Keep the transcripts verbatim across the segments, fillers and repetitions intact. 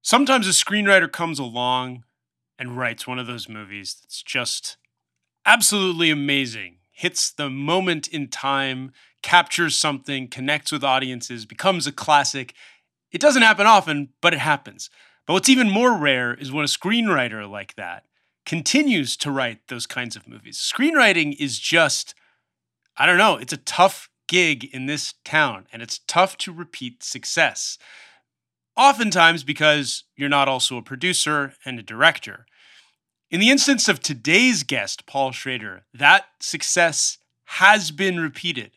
Sometimes a screenwriter comes along and writes one of those movies that's just absolutely amazing, hits the moment in time, captures something, connects with audiences, becomes a classic. It doesn't happen often, but it happens. But what's even more rare is when a screenwriter like that continues to write those kinds of movies. Screenwriting is just, I don't know, it's a tough gig in this town, and it's tough to repeat success. Oftentimes because you're not also a producer and a director. In the instance of today's guest, Paul Schrader, that success has been repeated.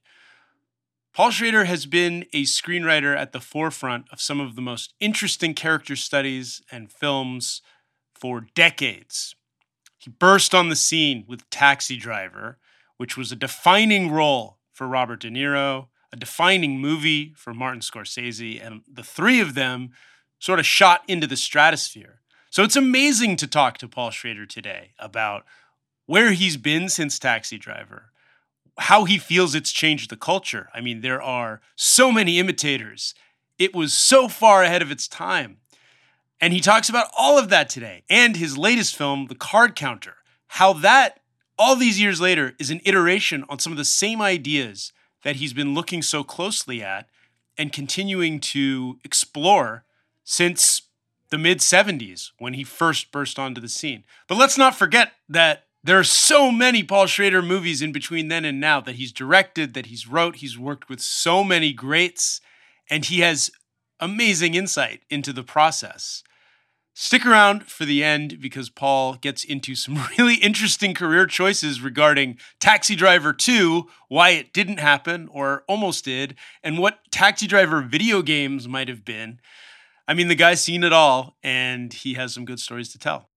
Paul Schrader has been a screenwriter at the forefront of some of the most interesting character studies and films for decades. He burst on the scene with Taxi Driver, which was a defining role for Robert De Niro, a defining movie for Martin Scorsese, and the three of them sort of shot into the stratosphere. So it's amazing to talk to Paul Schrader today about where he's been since Taxi Driver, how he feels it's changed the culture. I mean, there are so many imitators. It was so far ahead of its time. And he talks about all of that today, and his latest film, The Card Counter, how that, all these years later, is an iteration on some of the same ideas that he's been looking so closely at and continuing to explore since the mid seventies when he first burst onto the scene. But let's not forget that there are so many Paul Schrader movies in between then and now that he's directed, that he's wrote. He's worked with so many greats, and he has amazing insight into the process. Stick around for the end because Paul gets into some really interesting career choices regarding Taxi Driver two, why it didn't happen or almost did, and what Taxi Driver video games might have been. I mean, the guy's seen it all, and he has some good stories to tell.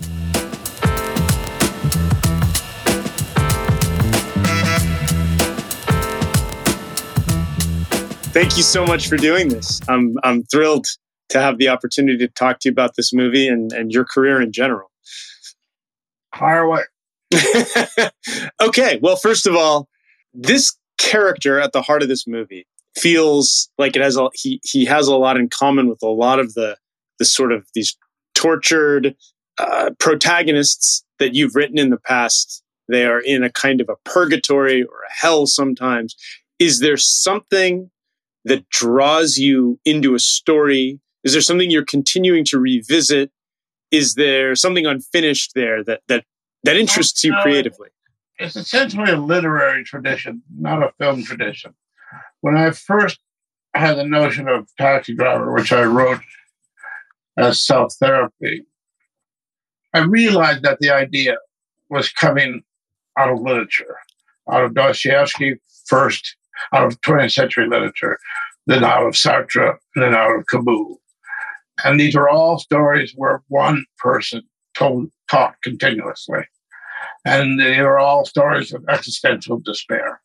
Thank you so much for doing this. I'm I'm thrilled to have the opportunity to talk to you about this movie and, and your career in general. Fire away. Okay, well, first of all, this character at the heart of this movie feels like it has a he he has a lot in common with a lot of the the sort of these tortured uh, protagonists that you've written in the past. They are in a kind of a purgatory or a hell sometimes. Is there something that draws you into a story? Is there something you're continuing to revisit? Is there something unfinished there that that that interests you creatively? It's essentially a literary tradition, not a film tradition. When I first had the notion of Taxi Driver, which I wrote as self-therapy, I realized that the idea was coming out of literature, out of Dostoevsky first, out of twentieth century literature, then out of Sartre, and then out of Camus. And these are all stories where one person told, taught continuously. And they are all stories of existential despair.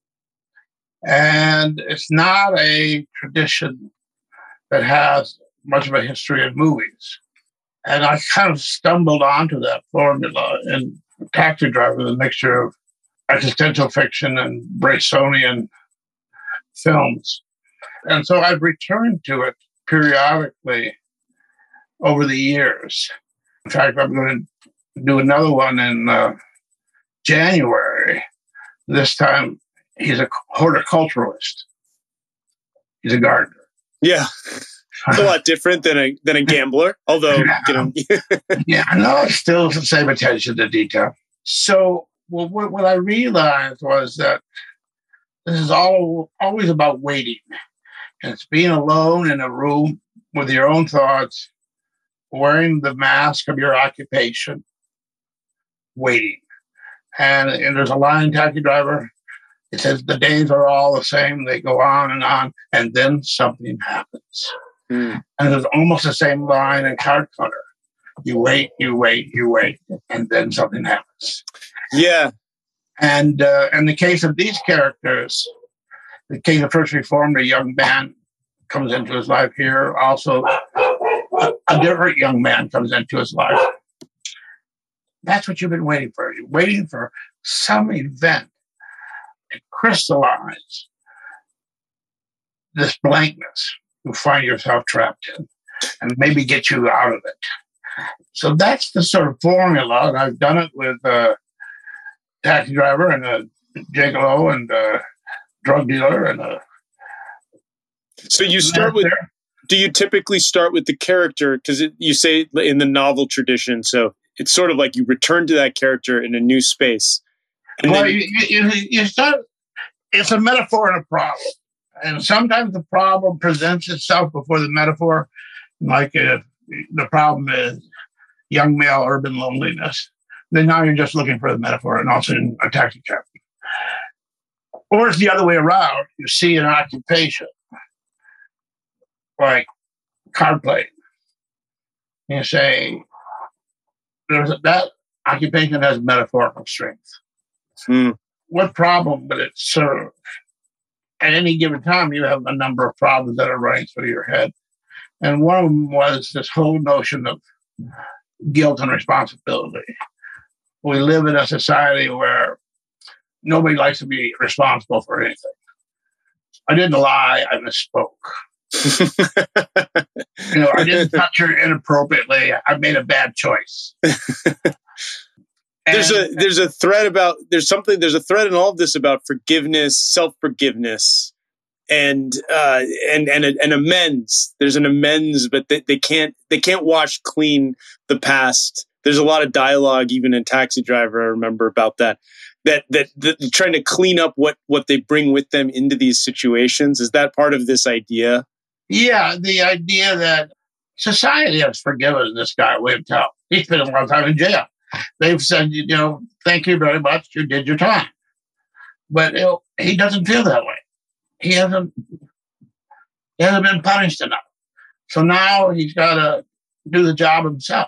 And it's not a tradition that has much of a history in movies. And I kind of stumbled onto that formula in Taxi Driver, the mixture of existential fiction and Brysonian films. And so I've returned to it periodically over the years. In fact, I'm going to do another one in uh, January. This time, he's a horticulturalist. He's a gardener. Yeah. It's a lot different than a than a gambler, although, you know. Yeah, no, it's still the same attention to detail. So well, what, what I realized was that this is all always about waiting. And it's being alone in a room with your own thoughts, wearing the mask of your occupation, waiting. And, and there's a line in Taxi Driver. It says the days are all the same. They go on and on, and then something happens. Mm. And there's almost the same line in Card Counter. You wait, you wait, you wait, and then something happens. Yeah. And uh, in the case of these characters, the King of First Reformed, a young man comes into his life here. Also, a, a different young man comes into his life. That's what you've been waiting for. You're waiting for some event to crystallize this blankness you find yourself trapped in. and maybe get you out of it. So that's the sort of formula, and I've done it with a taxi driver and a gigolo and a drug dealer and a. So you start with. There. Do you typically start with the character? Because you say in the novel tradition, so it's sort of like you return to that character in a new space. And Well, then, you, you, you start. It's a metaphor and a problem, and sometimes the problem presents itself before the metaphor. Like if the problem is young male urban loneliness, then now you're just looking for the metaphor, and also in a taxi cab. Or it's the other way around. You see an occupation, like card playing. You say, there's a, that occupation has metaphorical strength. hmm. What problem would it serve? At any given time, you have a number of problems that are running through your head. And one of them was this whole notion of guilt and responsibility. We live in a society where nobody likes to be responsible for anything. I didn't lie, I misspoke. You know, I didn't touch her inappropriately. I made a bad choice. There's a And- there's a thread about there's something there's a thread in all of this about forgiveness, self forgiveness, and uh, and and and amends. There's an amends, but they, they can't they can't wash clean the past. There's a lot of dialogue even in Taxi Driver. I remember about that. That, that that trying to clean up what what they bring with them into these situations. Is that part of this idea? Yeah, the idea that society has forgiven this guy, William Tell. He's been a long time in jail. They've said, you know, thank you very much. You did your time. But you know, he doesn't feel that way. He hasn't, he hasn't been punished enough. So now he's got to do the job himself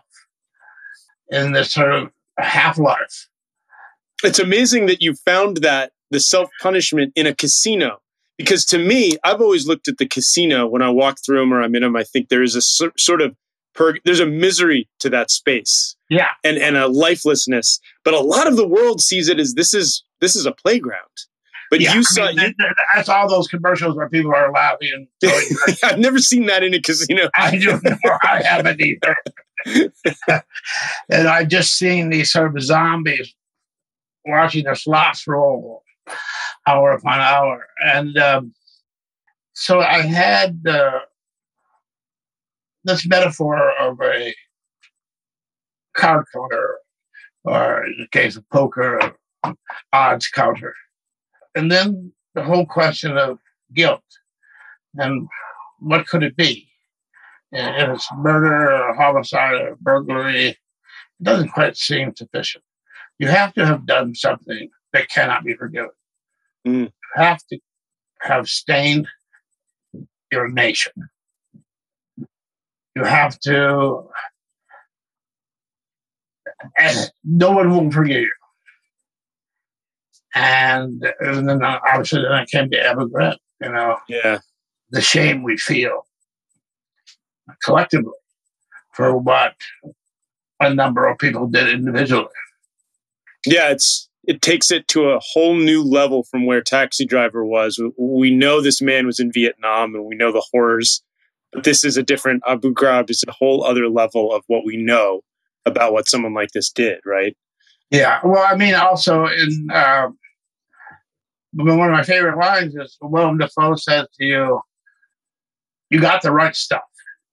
in this sort of half-life. It's amazing that you found that the self-punishment in a casino. Because to me, I've always looked at the casino when I walk through them or I'm in them. I think there is a so- sort of purg- there's a misery to that space Yeah. and, and a lifelessness. But a lot of the world sees it as this is this is a playground. But yeah. you I saw mean, you, that- that's all those commercials where people are laughing. And going, I've never seen that in a casino. I don't know. I haven't either. And I just seen these sort of zombies watching their slots roll hour upon hour. And um, so I had uh, this metaphor of a card counter, or in the case of poker, odds counter. And then the whole question of guilt and what could it be? And if it's murder or homicide or burglary, it doesn't quite seem sufficient. You have to have done something that cannot be forgiven. Mm. You have to have stained your nation. You have to, and no one will forgive you. And, and then obviously then I came to Eva Grant, you know, Yeah. the shame we feel collectively for what a number of people did individually. Yeah, it's it takes it to a whole new level from where Taxi Driver was. We, we know this man was in Vietnam and we know the horrors, but this is a different, Abu Ghraib is a whole other level of what we know about what someone like this did, right? Yeah. Well, I mean, also in uh, one of my favorite lines is Willem Dafoe says to you, "You got the right stuff."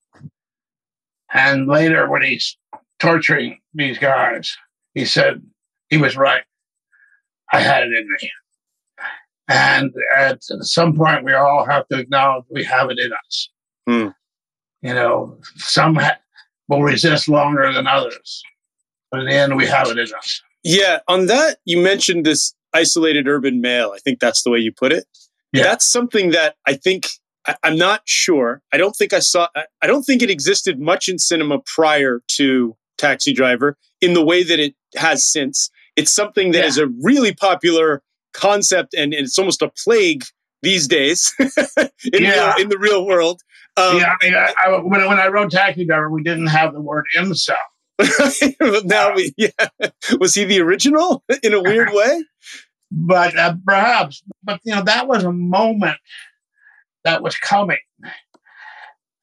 And later, when he's torturing these guys, he said he was right. I had it in me. And at some point, we all have to acknowledge we have it in us. Hmm. You know, some ha- will resist longer than others, but in the end, we have it in us. Yeah, on that, you mentioned this isolated urban male. I think that's the way you put it. Yeah. That's something that I think, I, I'm not sure. I don't think I saw, I, I don't think it existed much in cinema prior to Taxi Driver in the way that it has since. It's something that Yeah. is a really popular concept and, and it's almost a plague these days in, Yeah. real, in the real world. Um, yeah, I mean, I, I, when, when I wrote Taxi Driver, we didn't have the word incel. But now, we, yeah. Was he the original in a weird way? But uh, perhaps, but you know, that was a moment that was coming.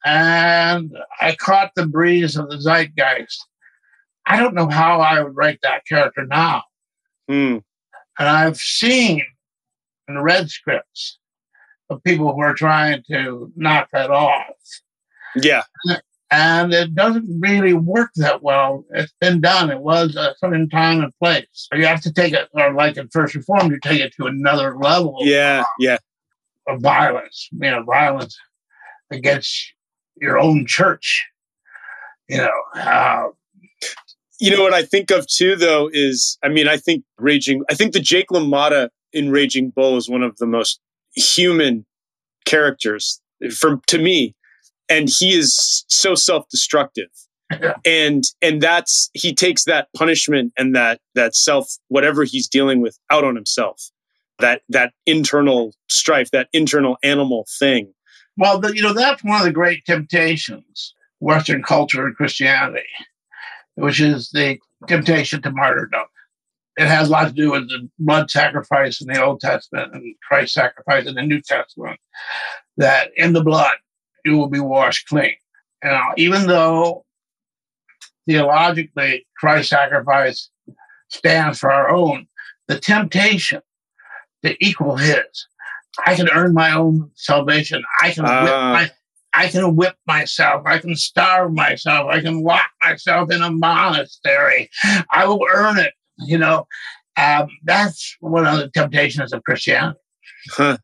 and I caught the breeze of the zeitgeist. I don't know how I would write that character now. Hmm. And I've seen and read scripts of people who are trying to knock that off. Yeah. And it doesn't really work that well. It's been done. It was a certain time and place. You have to take it, or like in First Reformed, you take it to another level. Yeah, of, yeah. Of violence. You know, violence against your own church. You know. Uh, you know what I think of too, though, is I mean, I think Raging. I think the Jake LaMotta in Raging Bull is one of the most human characters from to me. And he is so self-destructive. Yeah. And and that's he takes that punishment and that that self, whatever he's dealing with, out on himself. That that internal strife, that internal animal thing. Well, the, you know, that's one of the great temptations, Western culture and Christianity, which is the temptation to martyrdom. It has a lot to do with the blood sacrifice in the Old Testament and Christ's sacrifice in the New Testament. That in the blood, you will be washed clean. You know, even though theologically Christ's sacrifice stands for our own, the temptation to equal his. I can earn my own salvation. I can uh. whip my, I can whip myself. I can starve myself. I can lock myself in a monastery. I will earn it. You know, um, that's one of the temptations of Christianity. Huh.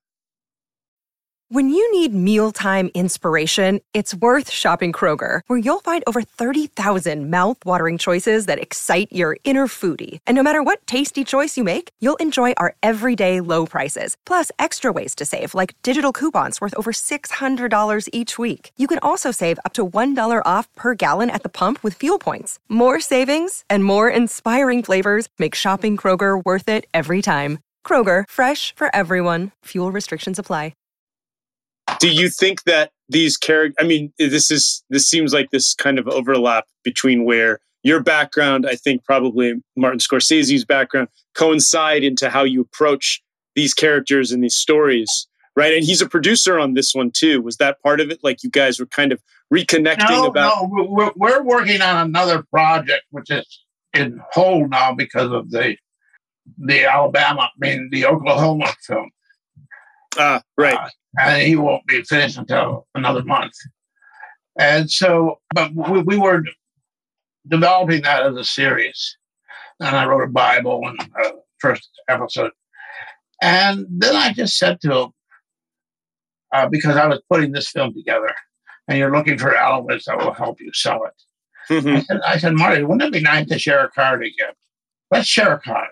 When you need mealtime inspiration, it's worth shopping Kroger, where you'll find over thirty thousand mouth-watering choices that excite your inner foodie. And no matter what tasty choice you make, you'll enjoy our everyday low prices, plus extra ways to save, like digital coupons worth over six hundred dollars each week. You can also save up to one dollar off per gallon at the pump with fuel points. More savings and more inspiring flavors make shopping Kroger worth it every time. Kroger, fresh for everyone. Fuel restrictions apply. Do you think that these characters, I mean, this is, this seems like this kind of overlap between where your background, I think probably Martin Scorsese's background, coincide into how you approach these characters and these stories, right? And he's a producer on this one too. Was that part of it? Like you guys were kind of reconnecting no, about... No, we're, we're working on another project, which is in hold now because of the, the Alabama, I mean, the Oklahoma film. Ah, right. Uh, and he won't be finished until another month. And so, but we, we were developing that as a series. And I wrote a Bible and uh, first episode. And then I just said to him, uh, because I was putting this film together, and you're looking for elements that will help you sell it. Mm-hmm. I, said, I said, Marty, wouldn't it be nice to share a card again? Let's share a card.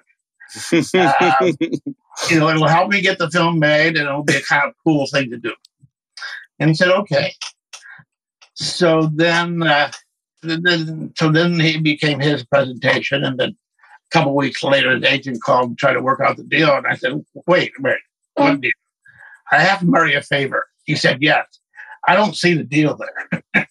um, you know, it'll help me get the film made, and it'll be a kind of cool thing to do. And he said, okay. So then, uh, then, so then he became his presentation, and then a couple of weeks later, his agent called and tried to work out the deal. And I said, wait, wait, what deal? I have to marry a favor. He said, yes. I don't see the deal there.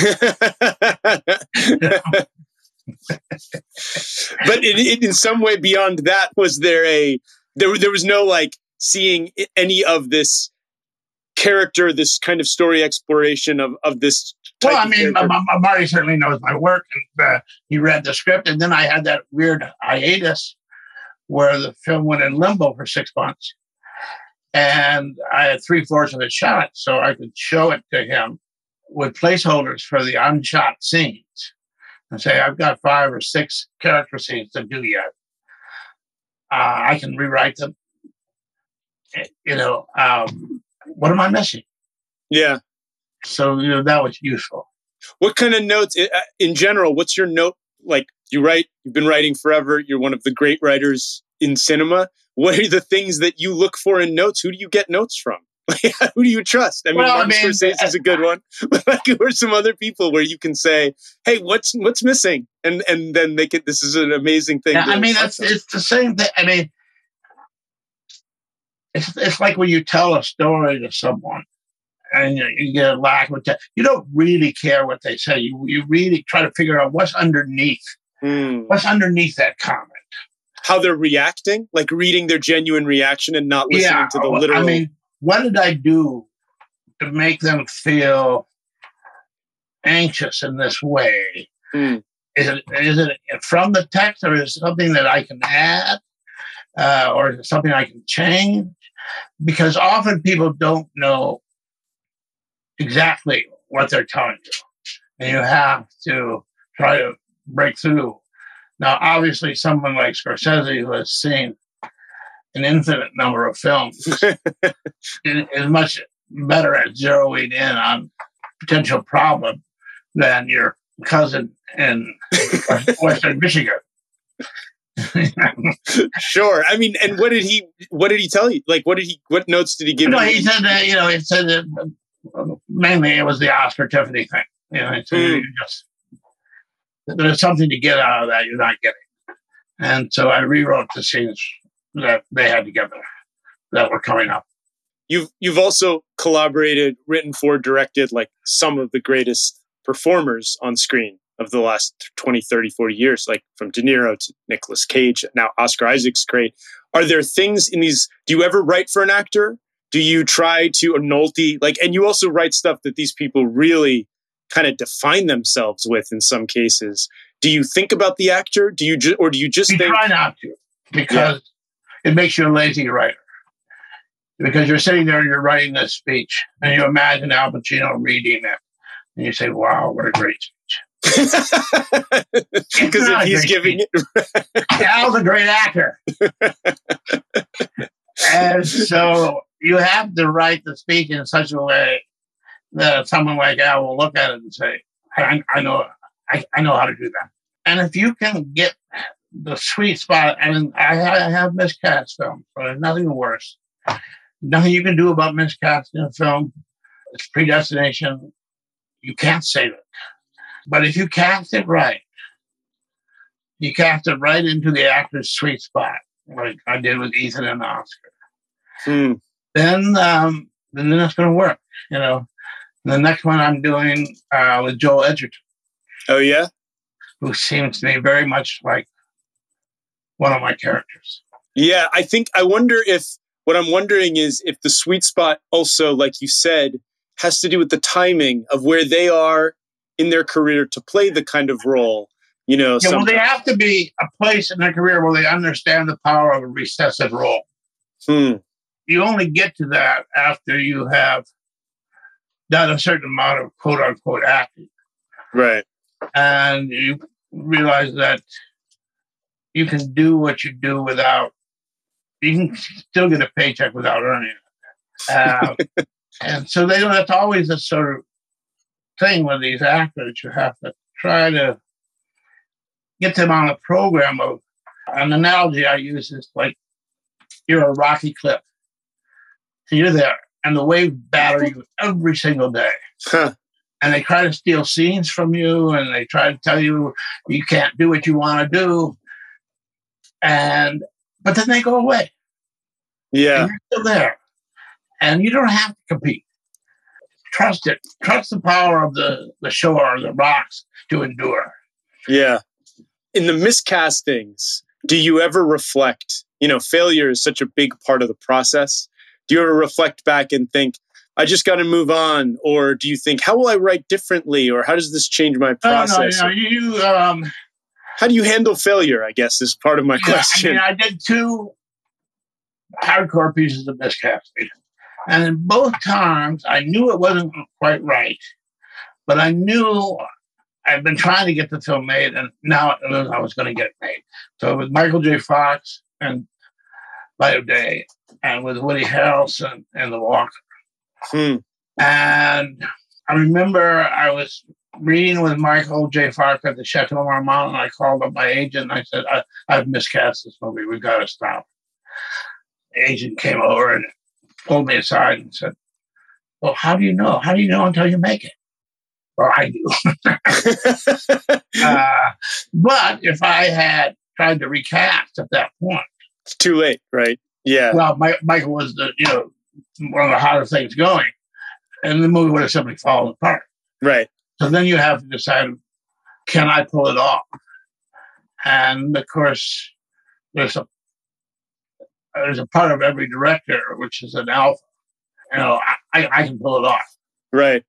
But in, in some way beyond that, was there a there? There was no like seeing any of this character, this kind of story exploration of of this. Type well, I of mean, Marty certainly knows my work, and uh, he read the script, and then I had that weird hiatus where the film went in limbo for six months, and I had three fourths of it shot, so I could show it to him with placeholders for the unshot scenes. And say, I've got five or six character scenes to do yet. Uh, I can rewrite them. You know, um, what am I missing? Yeah. So, you know, that was useful. What kind of notes, in general, what's your note? Like, you write, you've been writing forever. You're one of the great writers in cinema. What are the things that you look for in notes? Who do you get notes from? Who do you trust? I mean, well, Martin I mean, Scorsese is a good one. But like, who are some other people where you can say, "Hey, what's what's missing?" And and then they can. This is an amazing thing. Yeah, I mean, it's it's the same thing. I mean, it's it's like when you tell a story to someone, and you, you get a lack of time. You don't really care what they say. You you really try to figure out what's underneath. Hmm. What's underneath that comment? How they're reacting, like reading their genuine reaction and not listening yeah, to the literal. I mean, what did I do to make them feel anxious in this way? Hmm. Is it is it from the text, or is it something that I can add, uh, or is it something I can change? Because often people don't know exactly what they're telling you, and you have to try to break through. Now, obviously, someone like Scorsese, who has seen an infinite number of films, is much better at zeroing in on potential problem than your cousin in Western Michigan. Sure. I mean, and what did he? What did he tell you? Like, what did he? What notes did he give No, you? he said that, you know, he said that mainly it was the Oscar Tiffany thing. You know, so Mm. you just, there's something to get out of that you're not getting. And so I rewrote the scenes that they had together that were coming up. You've you've also collaborated, written for, directed like some of the greatest performers on screen of the last twenty, thirty, forty years, like from De Niro to Nicolas Cage. Now Oscar Isaac's great. Are there things in these, do you ever write for an actor? Do you try to, or Nolte, like, and you also write stuff that these people really kind of define themselves with in some cases. Do you think about the actor? Do you just, or do you just You think? try not to, because it makes you a lazy writer. Because you're sitting there and you're writing this speech, and you imagine Al Pacino reading it, and you say, "Wow, what a great speech!" Because if he's giving it, Al's a great actor, and so you have to write the speech in such a way that someone like Al will look at it and say, "I, I know, I, I know how to do that." And if you can get the sweet spot, and I, I have miscast films, but there's nothing worse. Nothing you can do about miscasting a film. It's predestination. You can't save it. But if you cast it right, you cast it right into the actor's sweet spot, like I did with Ethan and Oscar. Hmm. Then, um, then it's going to work. You know, the next one I'm doing uh, with Joel Edgerton. Oh yeah, who seems to me very much like one of my characters. Yeah, I think I wonder if what I'm wondering is if the sweet spot also, like you said, has to do with the timing of where they are in their career to play the kind of role, you know. Yeah, well, they sometimes. have to be a place in their career where they understand the power of a recessive role. Hmm. You only get to that after you have done a certain amount of quote unquote acting. Right. And you realize that you can do what you do without, you can still get a paycheck without earning it. Uh, and so they, that's always a sort of thing with these actors. You have to try to get them on a program of, an analogy I use is like you're a rocky cliff. So you're there, and the waves batter you every single day. Huh. And they try to steal scenes from you, and they try to tell you you can't do what you want to do. And but then they go away. Yeah. And you're still there. And you don't have to compete. Trust it. Trust the power of the, the shore, the rocks to endure. Yeah. In the miscastings, do you ever reflect, you know, failure is such a big part of the process. Do you ever reflect back and think, I just got to move on? Or do you think, how will I write differently? Or how does this change my process? No, no, you know, you, um, how do you handle failure, I guess, is part of my yeah, question. I mean, I did two hardcore pieces of miscasting. And in both times, I knew it wasn't quite right. But I knew I'd been trying to get the film made, and now I was going to get it made. So with Michael J. Fox and Light of Day, and with Woody Harrelson and The Walker. Hmm. And I remember I was reading with Michael J. Fox at the Chateau Marmont, and I called up my agent and I said, I, I've miscast this movie. We've got to stop. The agent came over and pulled me aside and said, well, how do you know? How do you know until you make it? Well, I do. uh, but if I had tried to recast at that point, it's too late, right? Yeah. Well, my, Michael was the you know one of the hotter things going, and the movie would have simply fallen apart. Right. So then you have to decide, can I pull it off? And of course, there's a there's a part of every director which is an alpha. You know, I, I can pull it off. Right.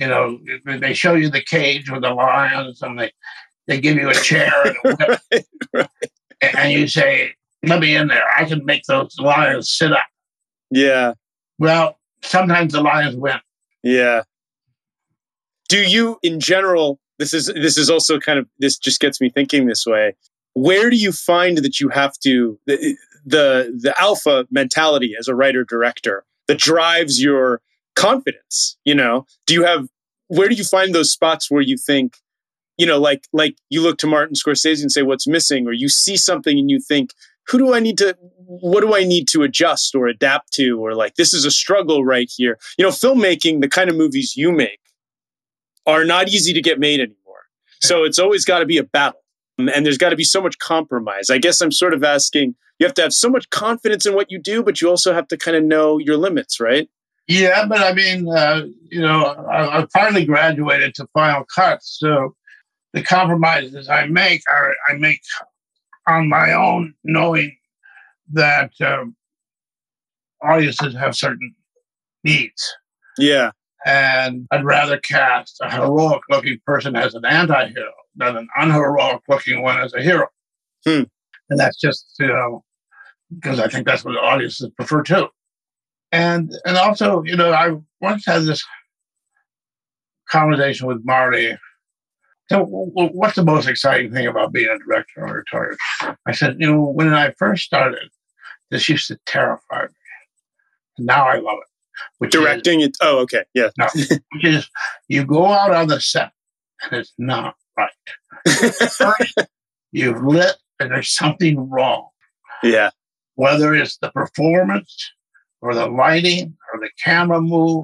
You know, they show you the cage with the lions, and they, they give you a chair and a whip, right, right. and you say, let me in there. I can make those lions sit up. Yeah. Well, sometimes the lions win. Yeah. Do you, in general, this is this is also kind of, this just gets me thinking this way. Where do you find that you have to, the the, the alpha mentality as a writer director that drives your confidence? You know, do you have, where do you find those spots where you think, you know, like like you look to Martin Scorsese and say, what's missing? Or you see something and you think, who do I need to, what do I need to adjust or adapt to? Or like, this is a struggle right here. You know, filmmaking, the kind of movies you make, are not easy to get made anymore. So it's always got to be a battle. And there's got to be so much compromise. I guess I'm sort of asking, you have to have so much confidence in what you do, but you also have to kind of know your limits, right? Yeah, but I mean, uh, you know, I, I finally graduated to Final Cut. So the compromises I make are I make on my own, knowing that um, audiences have certain needs. Yeah. And I'd rather cast a heroic-looking person as an anti-hero than an unheroic-looking one as a hero. Hmm. And that's just, you know, because I think that's what the audiences prefer too. And and also, you know, I once had this conversation with Marty. So, what's the most exciting thing about being a director or a director? I said, you know, when I first started, this used to terrify me. Now I love it. Which Directing is, it. Oh, okay. Yeah. No, which is you go out on the set and it's not right. First, you've lit and there's something wrong. Yeah. Whether it's the performance or the lighting or the camera move,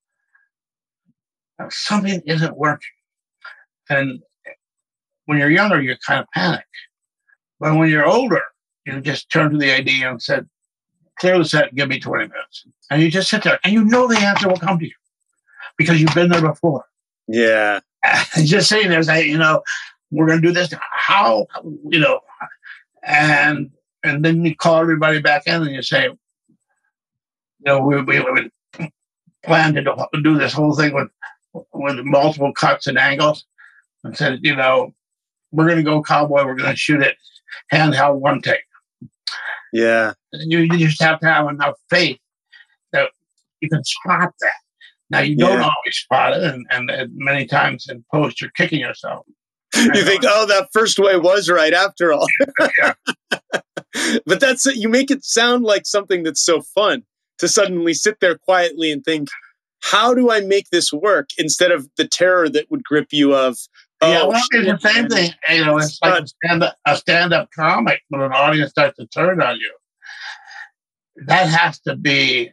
something isn't working. And when you're younger, you kind of panic. But when you're older, you just turn to the A D and said, clear the set, give me twenty minutes. And you just sit there and you know the answer will come to you because you've been there before. Yeah. And just sitting there saying, you know, we're going to do this. How, you know, and and then you call everybody back in and you say, you know, we, we, we plan to do this whole thing with, with multiple cuts and angles. And said, you know, we're going to go cowboy. We're going to shoot it handheld one take. Yeah. You, you just have to have enough faith that you can spot that. Now, you don't Yeah. always spot it, and, and, and many times in post, you're kicking yourself. You think, oh, that first way was right after all. Yeah. But that's it. You make it sound like something that's so fun to suddenly sit there quietly and think, how do I make this work? Instead of the terror that would grip you of, oh, yeah, well, shit, it's the same man. thing. You know, it's like a stand-up, a stand-up comic when an audience starts to turn on you. That has to be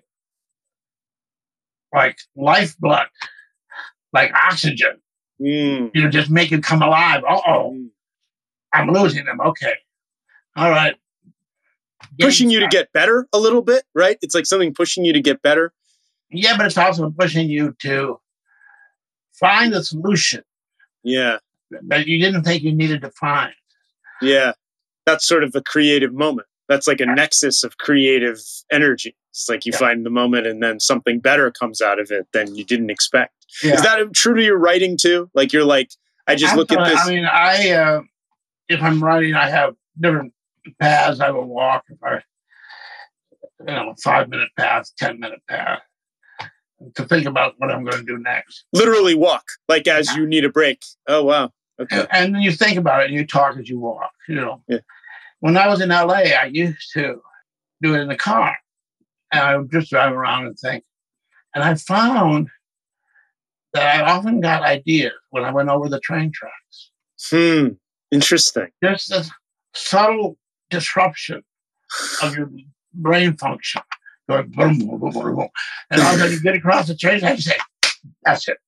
like lifeblood, like oxygen. Mm. You know, just make it come alive. Uh-oh, Mm. I'm losing them. Okay. All right. Pushing you to started. get better a little bit, right? It's like something pushing you to get better. Yeah, but it's also pushing you to find a solution Yeah. that you didn't think you needed to find. Yeah. That's sort of a creative moment. That's like a nexus of creative energy. It's like you Yeah. find the moment and then something better comes out of it than you didn't expect. Yeah. Is that true to your writing too? Like you're like, I just look at Absolutely. this. I mean, I uh, if I'm writing, I have different paths I will walk. If I, you know, five minute path, ten minute path, to think about what I'm going to do next. Literally walk, like as Yeah. you need a break. Oh, wow. Okay. And, and then you think about it and you talk as you walk. You know, Yeah. When I was in L A, I used to do it in the car, and I would just drive around and think. And I found that I often got ideas when I went over the train tracks. Hmm. Interesting. Just this subtle disruption of your brain function. Going boom, boom, boom, boom, boom. And all of a sudden you get across the train and you say, that's it.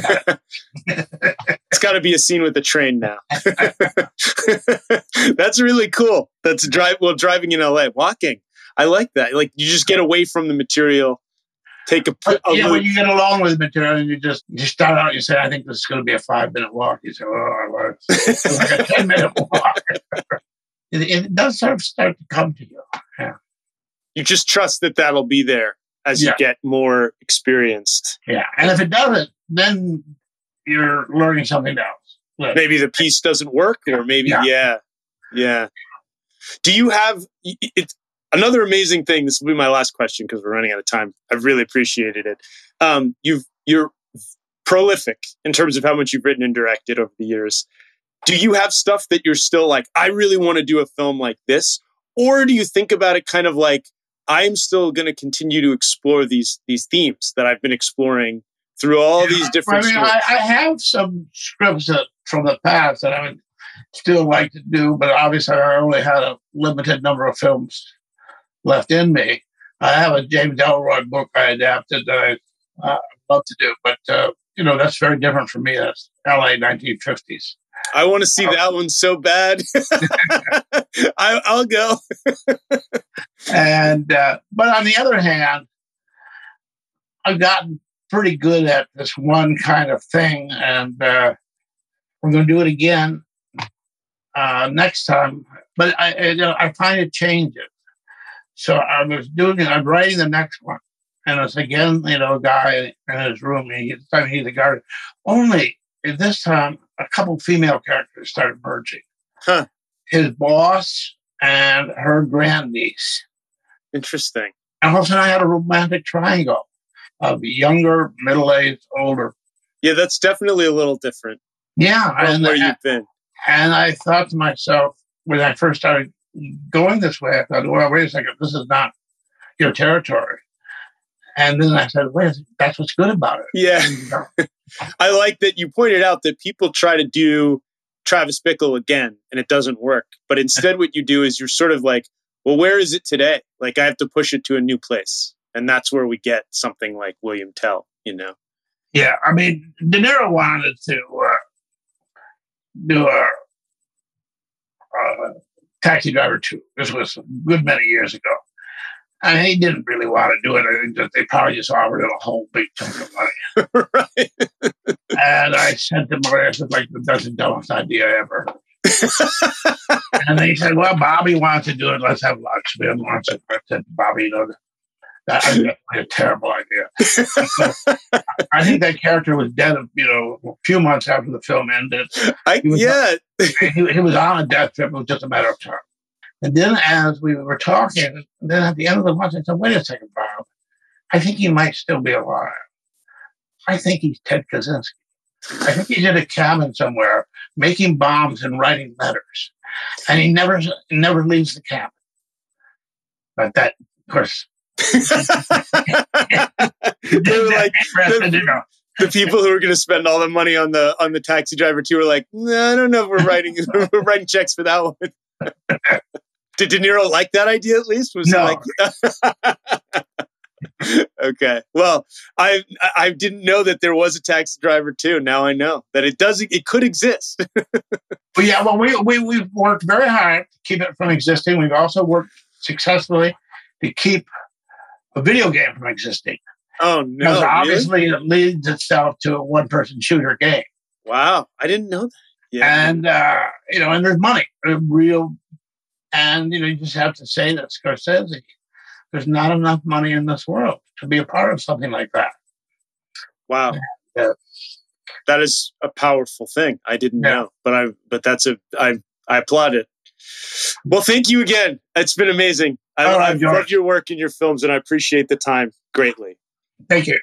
It's got to be a scene with a train now. That's really cool. That's drive. Well, driving in L A, walking. I like that. Like you just get away from the material, take a, But, a yeah, loop. when you get along with the material and you just you start out, you say, I think this is going to be a five minute walk. You say, oh, it's like a ten minute walk. it, it does sort of start to come to you. Yeah. You just trust that that'll be there as Yeah. you get more experienced. Yeah. And if it doesn't, then you're learning something else. Look, Maybe the piece doesn't work, or maybe Yeah. yeah, yeah. Do you have it's another amazing thing? This will be my last question because we're running out of time. I've really appreciated it. Um, you've you're prolific in terms of how much you've written and directed over the years. Do you have stuff that you're still like, I really want to do a film like this? Or do you think about it kind of like, I'm still going to continue to explore these these themes that I've been exploring through all Yeah, these different I mean, stories? I, I have some scripts that, from the past that I would still like to do, but obviously I only had a limited number of films left in me. I have a James Ellroy book I adapted that I uh, love to do, but uh, you know, that's very different from me. That's L A nineteen fifties. I want to see that one so bad. I, I'll go. And uh, but on the other hand, I've gotten pretty good at this one kind of thing, and uh, we're going to do it again uh, next time. But I, I, you know, I find it changes. So I was doing it. I'm writing the next one, and it's again, you know, a guy in his room. And he, this time he's a guard. Only this time, a couple female characters started merging. Huh. His boss and her grandniece. Interesting. And all of a sudden, I had a romantic triangle of younger, middle-aged, older. Yeah, that's definitely a little different Yeah, from and, where you've been. and I thought to myself when I first started going this way, I thought, well, wait a second, this is not your territory. And then I said, wait, a second, that's what's good about it. Yeah. I like that you pointed out that people try to do Travis Bickle again and it doesn't work. But instead, what you do is you're sort of like, well, where is it today? Like, I have to push it to a new place. And that's where we get something like William Tell, you know? Yeah, I mean, De Niro wanted to uh, do a, a Taxi Driver two. This was a good many years ago. And he didn't really want to do it. I think that they probably just offered him a whole big chunk of money. Right. And I sent him away. I said, like, that's the dumbest idea I ever heard. And they said, well, Bobby wants to do it. Let's have lunch. We had lunch. I said, Bobby, you know, that is a terrible idea. So, I think that character was dead, you know, a few months after the film ended. I, He was, yeah. he, he was on a death trip. It was just a matter of time. And then as we were talking, then at the end of the lunch, I said, wait a second, Bob. I think he might still be alive. I think he's Ted Kaczynski. I think he's in a cabin somewhere making bombs and writing letters. And he never never leaves the cabin. But that, of course, They were like, the, the people who were going to spend all the money on the on the Taxi Driver two were like, no, I don't know if we're writing we're writing checks for that one. Did De Niro like that idea at least? Was No. He like, okay. Well, I I didn't know that there was a Taxi Driver two. Now I know that it does. It could exist. Well, yeah. Well, we we we've worked very hard to keep it from existing. We've also worked successfully to keep a video game from existing. Oh no! Because Really? obviously it leads itself to a one-person shooter game. Wow, I didn't know that. Yeah. And uh, you know, and there's money, uh, real, and you know, you just have to say that Scorsese, there's not enough money in this world to be a part of something like that. Wow. Yeah. That is a powerful thing. I didn't Yeah. know, but I but that's a I I applaud it. Well, thank you again. It's been amazing. I, All right, I George. love your work and your films, and I appreciate the time greatly. Thank you.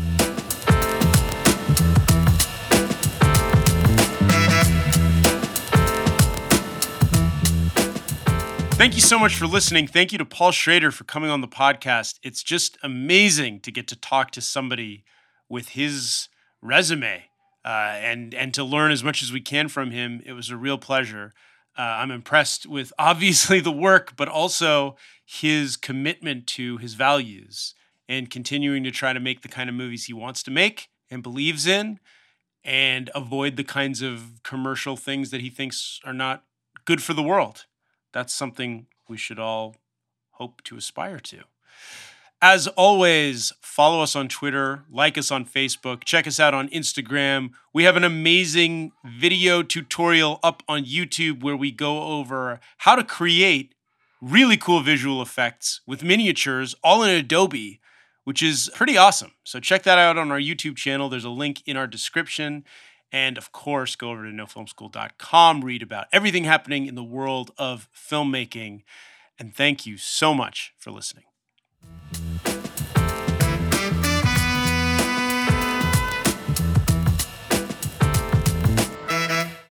Thank you so much for listening. Thank you to Paul Schrader for coming on the podcast. It's just amazing to get to talk to somebody with his resume uh, and and to learn as much as we can from him. It was a real pleasure. Uh, I'm impressed with obviously the work, but also his commitment to his values and continuing to try to make the kind of movies he wants to make and believes in, and avoid the kinds of commercial things that he thinks are not good for the world. That's something we should all hope to aspire to. As always, follow us on Twitter, like us on Facebook, check us out on Instagram. We have an amazing video tutorial up on YouTube where we go over how to create really cool visual effects with miniatures, all in Adobe, which is pretty awesome. So check that out on our YouTube channel. There's a link in our description. And of course, go over to no film school dot com, read about everything happening in the world of filmmaking. And thank you so much for listening.